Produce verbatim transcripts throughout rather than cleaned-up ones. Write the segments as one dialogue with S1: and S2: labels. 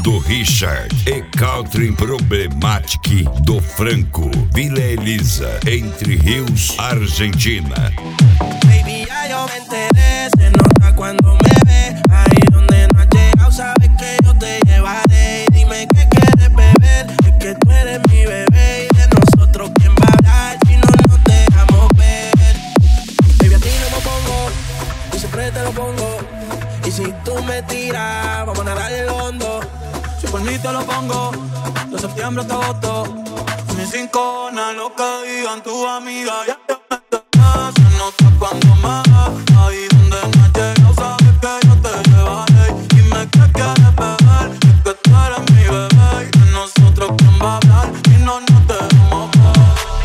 S1: do Richard e Country Problematic do Franco, Vila Elisa, Entre Rios, Argentina.
S2: Baby, ya yo me enteré, se nota cuando me ve. Ahí donde no has llegado, sabes que yo te llevaré. Y dime qué quieres beber, es que tú eres mi bebé. Y de nosotros, ¿quién va a hablar si no nos dejamos ver? Baby, a ti no me pongo, y siempre te lo pongo. Y si tú me tiras, vamos a nadar el hondo. Si por mí te lo pongo, de septiembre hasta agosto. Mis cinco na lo que digan tu amiga, ya te metes. Se nota cuando me ves, ahí donde no has llegado, sabes que yo te llevaré. Dime qué quieres beber, es que tú eres mi bebé. Y de nosotros, ¿quién va a hablar? Y no nos dejamos ver.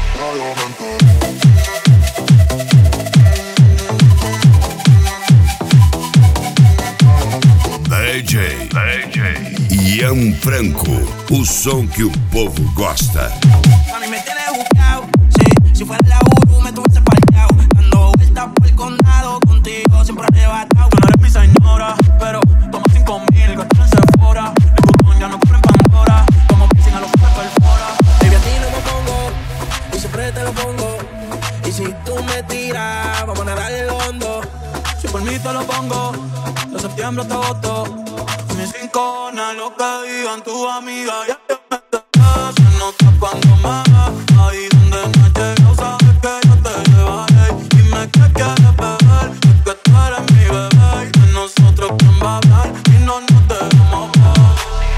S1: D J, D J Ian Franco, o som que o povo gosta.
S2: A mí me tienes buscado, sí. Si fuera la Uru me tuviese parqueado. Dando vueltas por el condado, contigo siempre arrebatado. Tú no eres mi señora, pero toma cinco mil, gastar en Sephora. El botón ya no compra en Pandora, como piscin a los que perfora. Baby, a ti no me pongo, y siempre te lo pongo. Y si tú me tiras, vamos a nadar el hondo. Si por mí te lo pongo, de septiembre hasta agosto. Mis cinco na lo que digan tu amiga, ya te metes. Se nota cuando me ves, ahí donde no has llegado, sabes que yo te llevaré. Dime qué quieres beber, es que tú eres mi bebé. Y de nosotros, ¿quién va a hablar? Y no nos dejamos ver.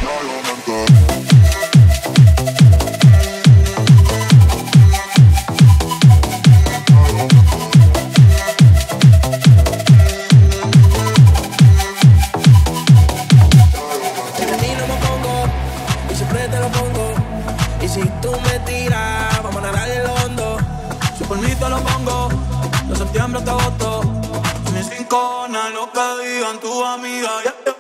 S2: Si tú me tiras, vamos a nadar el hondo. Si por mí te lo pongo, de septiembre hasta agosto. Mis cinco na lo que digan tu amiga, yeah.